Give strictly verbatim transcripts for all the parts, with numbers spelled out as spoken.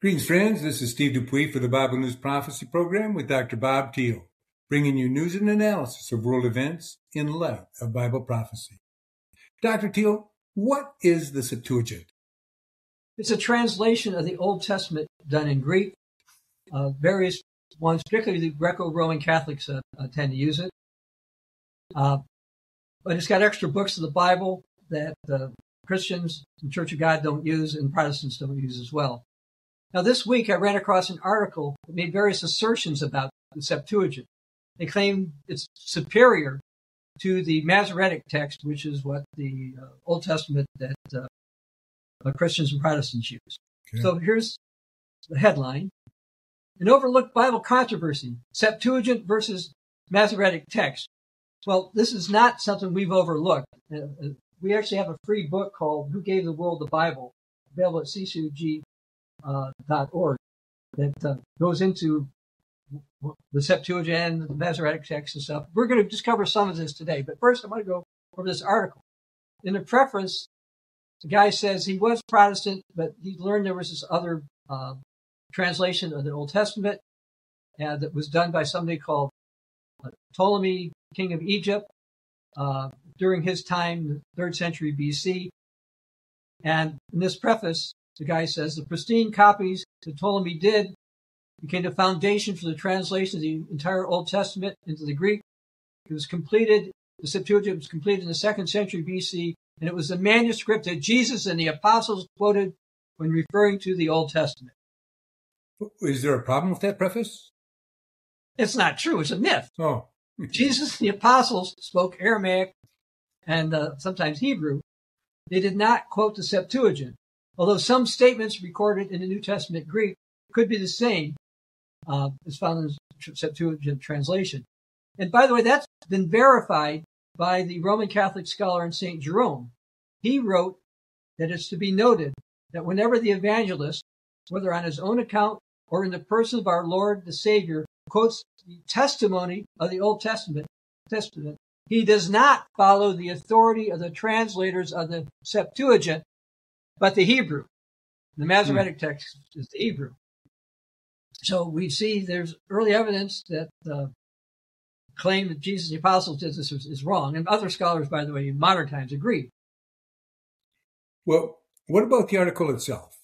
Greetings, friends. This is Steve Dupuis for the Bible News Prophecy Program with Doctor Bob Thiel, bringing you news and analysis of world events in light of Bible prophecy. Doctor Thiel, what is the Septuagint? It's a translation of the Old Testament done in Greek. Uh, various ones, particularly the Greco-Roman Catholics, uh, uh, tend to use it. Uh, but it's got extra books of the Bible that uh, Christians and Church of God don't use and Protestants don't use as well. Now, this week I ran across an article that made various assertions about the Septuagint. They claim it's superior to the Masoretic text, which is what the uh, Old Testament that uh, uh, Christians and Protestants use. Okay. So here's the headline. An overlooked Bible controversy, Septuagint versus Masoretic text. Well, this is not something we've overlooked. Uh, we actually have a free book called Who Gave the World the Bible, available at C C U G dot org, that uh, goes into the Septuagint and the Masoretic text and stuff. We're going to just cover some of this today, but first I'm going to go over this article. In the preface, the guy says he was Protestant, but he learned there was this other uh, translation of the Old Testament uh, that was done by somebody called uh, Ptolemy, king of Egypt, uh, during his time, third century B C. And in this preface, the guy says, the pristine copies that Ptolemy did became the foundation for the translation of the entire Old Testament into the Greek. It was completed, the Septuagint was completed in the second century B C, and it was the manuscript that Jesus and the apostles quoted when referring to the Old Testament. Is there a problem with that preface? It's not true. It's a myth. Oh. Jesus and the apostles spoke Aramaic and uh, sometimes Hebrew. They did not quote the Septuagint. Although some statements recorded in the New Testament Greek could be the same uh, as found in the Septuagint translation. And by the way, that's been verified by the Roman Catholic scholar Saint Jerome. He wrote that it's to be noted that whenever the evangelist, whether on his own account or in the person of our Lord the Savior, quotes the testimony of the Old Testament, Testament, he does not follow the authority of the translators of the Septuagint, but the Hebrew. The Masoretic hmm. text is the Hebrew. So we see there's early evidence that the claim that Jesus and the apostles did this is, is wrong. And other scholars, by the way, in modern times agree. Well, what about the article itself?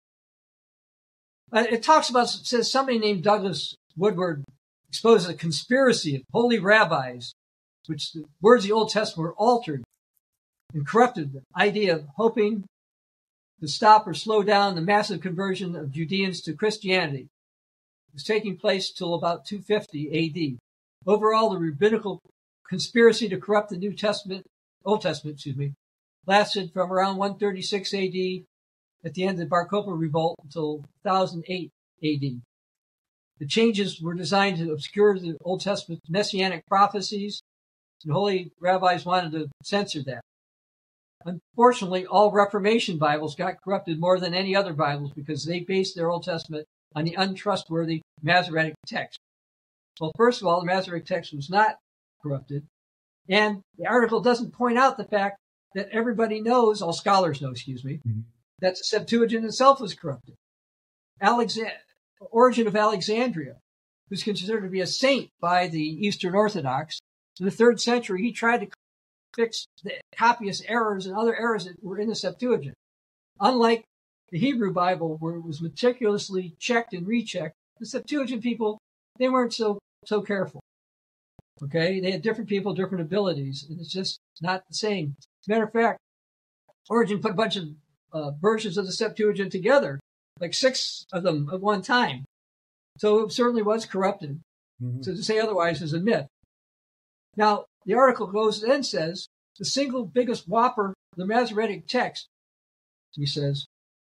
Uh, it talks about, it says somebody named Douglas Woodward exposes a conspiracy of holy rabbis, which the words of the Old Testament were altered and corrupted. The idea of hoping to stop or slow down the massive conversion of Judeans to Christianity. It was taking place till about two fifty A D. Overall, the rabbinical conspiracy to corrupt the New Testament, Old Testament, excuse me, lasted from around one thirty-six A D at the end of the Bar Kokhba revolt until one thousand eight A D. The changes were designed to obscure the Old Testament messianic prophecies, and holy rabbis wanted to censor that. Unfortunately, all Reformation Bibles got corrupted more than any other Bibles because they based their Old Testament on the untrustworthy Masoretic text. Well, first of all, the Masoretic text was not corrupted, and the article doesn't point out the fact that everybody knows, all scholars know, excuse me, mm-hmm. that the Septuagint itself was corrupted. Alexand- Origen of Alexandria, who's considered to be a saint by the Eastern Orthodox, in the third century, he tried to fix the copyist errors and other errors that were in the Septuagint. Unlike the Hebrew Bible, where it was meticulously checked and rechecked, the Septuagint people, they weren't so so careful. Okay? They had different people, different abilities, and it's just not the same. As a matter of fact, Origen put a bunch of uh, versions of the Septuagint together, like six of them at one time. So it certainly was corrupted. Mm-hmm. So to say otherwise is a myth. Now, the article goes and says, the single biggest whopper of the Masoretic text, he says,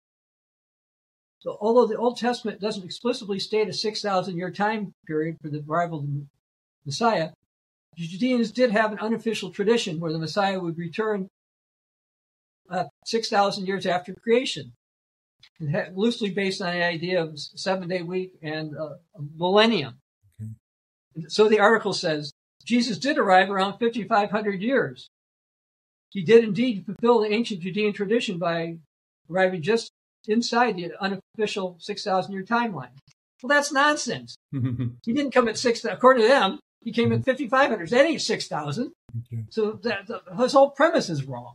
so although the Old Testament doesn't explicitly state a six thousand year time period for the arrival of the Messiah, the Judeans did have an unofficial tradition where the Messiah would return uh, six thousand years after creation, and had, loosely based on the idea of a seven-day week and uh, a millennium. Okay. So the article says, Jesus did arrive around fifty-five hundred years. He did indeed fulfill the ancient Judean tradition by arriving just inside the unofficial six thousand year timeline. Well, that's nonsense. He didn't come at six, according to them, he came at fifty-five hundred. That ain't six thousand. Okay. So that, the, his whole premise is wrong.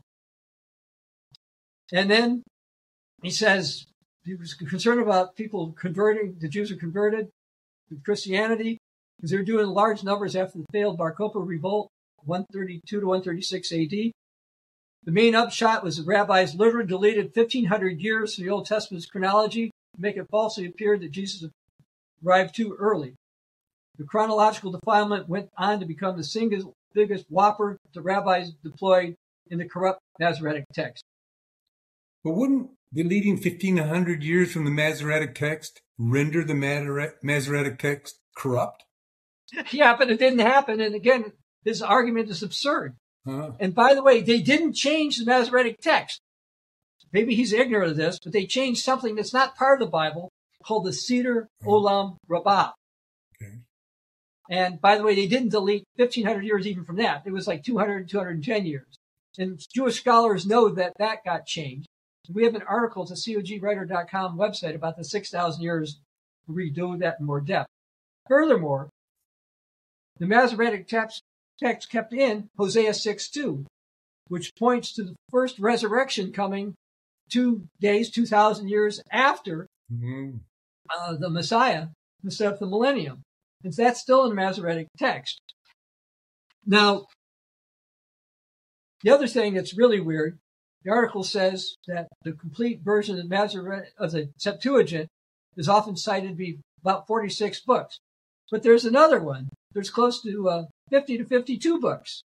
And then he says he was concerned about people converting, the Jews are converted to Christianity because they were doing large numbers after the failed Bar Kokhba revolt, one thirty-two to one thirty-six A D. The main upshot was the rabbis literally deleted fifteen hundred years from the Old Testament's chronology to make it falsely appear that Jesus arrived too early. The chronological defilement went on to become the single biggest whopper the rabbis deployed in the corrupt Masoretic text. But wouldn't deleting fifteen hundred years from the Masoretic text render the Masoretic text corrupt? Yeah, but it didn't happen. And again, this argument is absurd. Huh. And by the way, they didn't change the Masoretic text. Maybe he's ignorant of this, but they changed something that's not part of the Bible called the Seder Olam Rabbah. Okay. And by the way, they didn't delete fifteen hundred years even from that. It was like two hundred, two hundred ten years. And Jewish scholars know that that got changed. We have an article at the C O G writer dot com website about the six thousand years. We do that in more depth. Furthermore, the Masoretic text, text kept in Hosea six two, which points to the first resurrection coming two days, two thousand years after mm-hmm. uh, the Messiah, instead of the millennium. And that's still in the Masoretic text. Now, the other thing that's really weird, the article says that the complete version of the, Masoretic, of the Septuagint is often cited to be about forty-six books. But there's another one. There's close to uh, fifty to fifty-two books.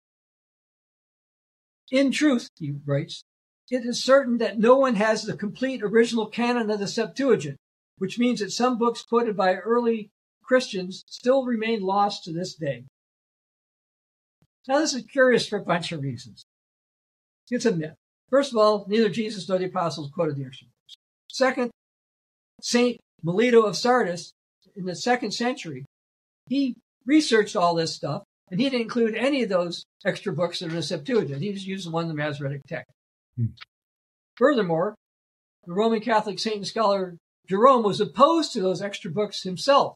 In truth, he writes, it is certain that no one has the complete original canon of the Septuagint, which means that some books quoted by early Christians still remain lost to this day. Now, this is curious for a bunch of reasons. It's a myth. First of all, neither Jesus nor the apostles quoted the extra books. Second, Saint Melito of Sardis, in the second century, he researched all this stuff, and he didn't include any of those extra books that are in the Septuagint. He just used the one in the Masoretic text. Hmm. Furthermore, the Roman Catholic saint and scholar Jerome was opposed to those extra books himself.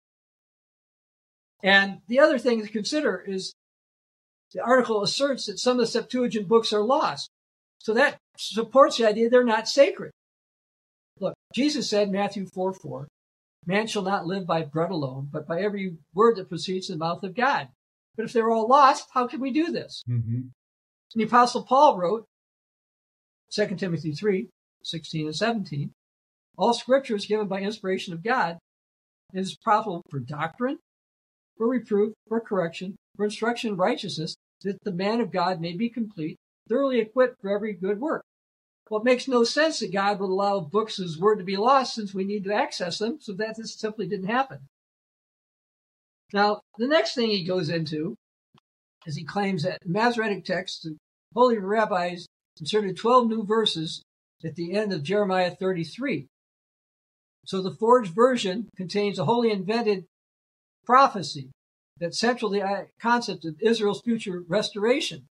And the other thing to consider is the article asserts that some of the Septuagint books are lost. So that supports the idea they're not sacred. Look, Jesus said in Matthew four four, man shall not live by bread alone, but by every word that proceeds from the mouth of God. But if they're all lost, how can we do this? Mm-hmm. And the Apostle Paul wrote, Second Timothy three sixteen and seventeen, all scripture is given by inspiration of God and is profitable for doctrine, for reproof, for correction, for instruction in righteousness, that the man of God may be complete, thoroughly equipped for every good work. Well, it makes no sense that God would allow books of his word to be lost since we need to access them, so that this simply didn't happen. Now, the next thing he goes into is he claims that in Masoretic texts, the holy rabbis inserted twelve new verses at the end of Jeremiah thirty-three. So the forged version contains a wholly invented prophecy that's central to the concept of Israel's future restoration.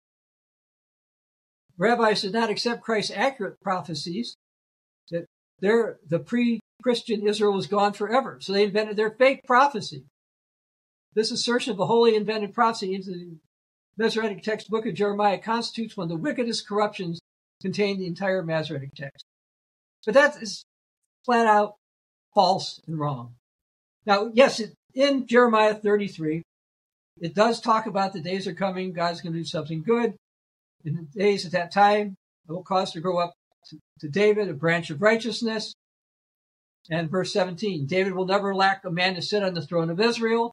Rabbis did not accept Christ's accurate prophecies that their, the pre-Christian Israel was gone forever. So they invented their fake prophecy. This assertion of a wholly invented prophecy into the Masoretic text book of Jeremiah constitutes one of the wickedest corruptions contained in the entire Masoretic text. But that is flat out false and wrong. Now, yes, it, in Jeremiah thirty-three, it does talk about the days are coming, God's going to do something good. In the days at that time, it will cause to grow up to, to David a branch of righteousness. And verse seventeen, David will never lack a man to sit on the throne of Israel.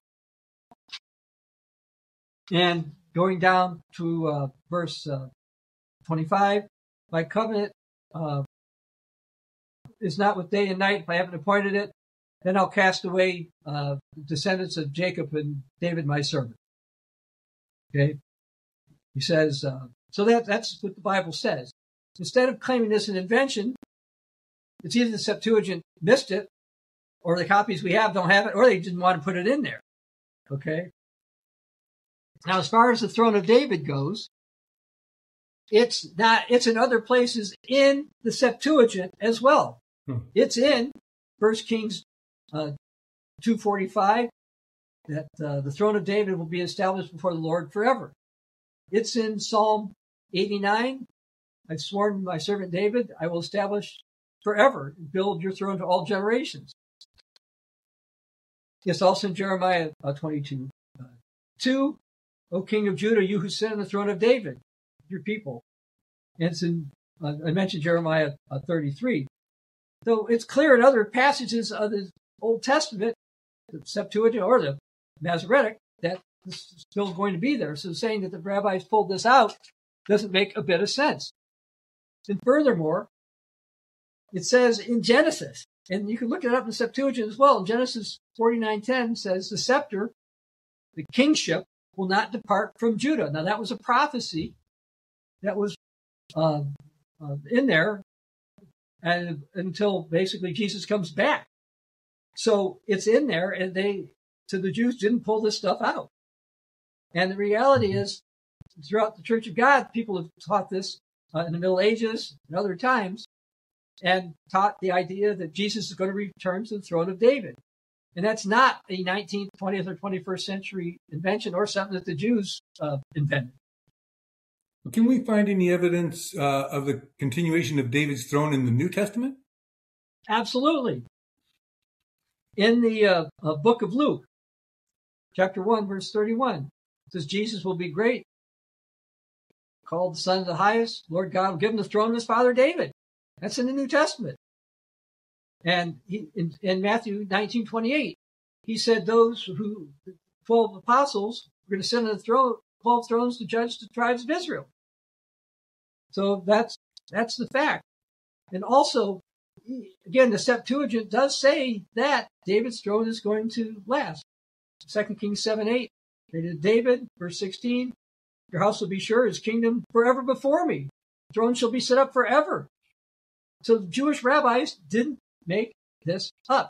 And going down to uh, verse uh, twenty-five, my covenant uh, is not with day and night. If I haven't appointed it, then I'll cast away uh, descendants of Jacob and David, my servant. Okay. He says, uh, so that, that's what the Bible says. Instead of claiming this an invention, it's either the Septuagint missed it, or the copies we have don't have it, or they didn't want to put it in there. Okay. Now, as far as the throne of David goes, it's not, it's in other places in the Septuagint as well. Hmm. It's in First Kings uh, two forty-five, that uh, the throne of David will be established before the Lord forever. It's in Psalm eighty-nine. I've sworn my servant David, I will establish forever, build your throne to all generations. It's also in Jeremiah uh, twenty-two. Uh, two, O King of Judah, you who sit on the throne of David, your people. And it's in, uh, I mentioned Jeremiah uh, thirty-three. So it's clear in other passages of the Old Testament, the Septuagint or the Masoretic, that this is still going to be there. So saying that the rabbis pulled this out doesn't make a bit of sense. And furthermore, it says in Genesis, and you can look it up in the Septuagint as well, in Genesis forty-nine ten says the scepter, the kingship, will not depart from Judah. Now that was a prophecy that was uh, uh, in there and until basically Jesus comes back. So it's in there, and they, to the Jews, didn't pull this stuff out. And the reality is, throughout the Church of God, people have taught this uh, in the Middle Ages and other times, and taught the idea that Jesus is going to return to the throne of David. And that's not a nineteenth, twentieth, or twenty-first century invention or something that the Jews uh, invented. Can we find any evidence uh, of the continuation of David's throne in the New Testament? Absolutely. In the uh, uh, book of Luke, chapter one, verse thirty-one, it says, Jesus will be great, called the Son of the Highest. Lord God will give him the throne of his father David. That's in the New Testament. And he, in, in Matthew nineteen twenty-eight, he said those who, twelve apostles, were going to sit on the throne, twelve thrones to judge the tribes of Israel. So that's that's the fact. And also, again, the Septuagint does say that David's throne is going to last. Second Kings seven eight, David, verse sixteen, your house will be sure, his kingdom forever before me. The throne shall be set up forever. So the Jewish rabbis didn't make this up.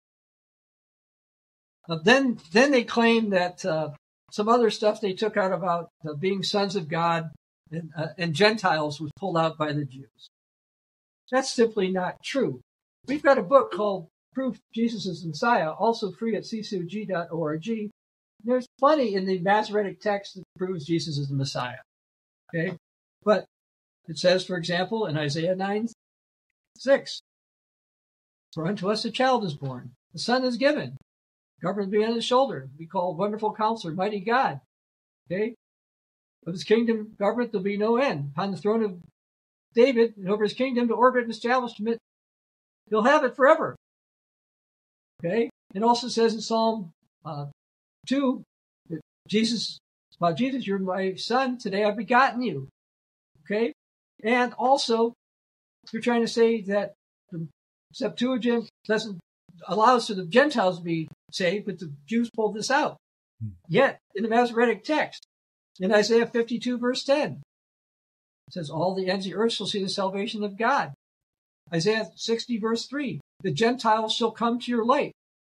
Uh, then, then they claim that uh, some other stuff they took out about uh, being sons of God and, uh, and Gentiles was pulled out by the Jews. That's simply not true. We've got a book called Proof Jesus is Messiah, also free at c c o g dot org. There's plenty in the Masoretic text that proves Jesus is the Messiah. Okay? But it says, for example, in Isaiah nine six, for unto us a child is born, a son is given, government will be on his shoulder, be called Wonderful Counselor, Mighty God. Okay? Of his kingdom government there'll be no end. Upon the throne of David and over his kingdom to order it and establishment, he'll have it forever. Okay? It also says in Psalm uh, two that Jesus, about Jesus, you're my son, today I've begotten you. Okay? And also, you're trying to say that the Septuagint doesn't allow us for the Gentiles to be saved, but the Jews pulled this out. Hmm. Yet, in the Masoretic text, in Isaiah fifty-two, verse ten, it says, all the ends of the earth shall see the salvation of God. Isaiah sixty, verse three, the Gentiles shall come to your light.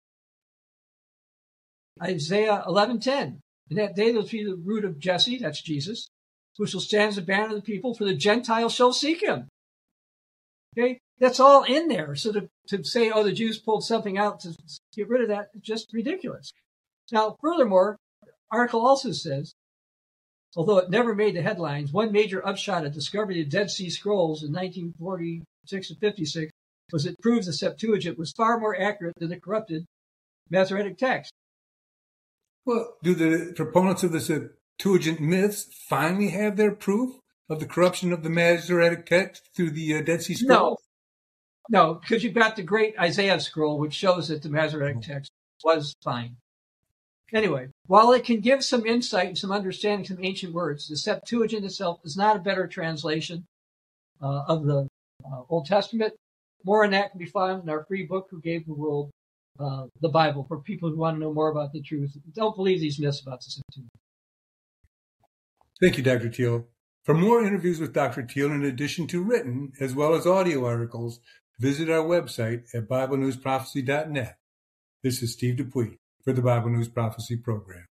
Isaiah eleven ten, in that day there will be the root of Jesse, that's Jesus, who shall stand as a banner of the people, for the Gentiles shall seek him. Okay, that's all in there. So to, to say, oh, the Jews pulled something out to get rid of that is just ridiculous. Now, furthermore, the article also says, although it never made the headlines, one major upshot of discovery of Dead Sea Scrolls in nineteen forty-six and fifty-six was it proves the Septuagint was far more accurate than the corrupted Masoretic text. Well, do the proponents of the Septuagint myths finally have their proof of the corruption of the Masoretic text through the uh, Dead Sea Scrolls? No, no, because you've got the great Isaiah scroll, which shows that the Masoretic text was fine. Anyway, while it can give some insight and some understanding of some ancient words, the Septuagint itself is not a better translation uh, of the uh, Old Testament. More on that can be found in our free book, Who Gave the World uh, the Bible, for people who want to know more about the truth. Don't believe these myths about the Septuagint. Thank you, Doctor Teal. For more interviews with Doctor Teal, in addition to written as well as audio articles, visit our website at Bible News Prophecy dot net. This is Steve Dupuy for the Bible News Prophecy Program.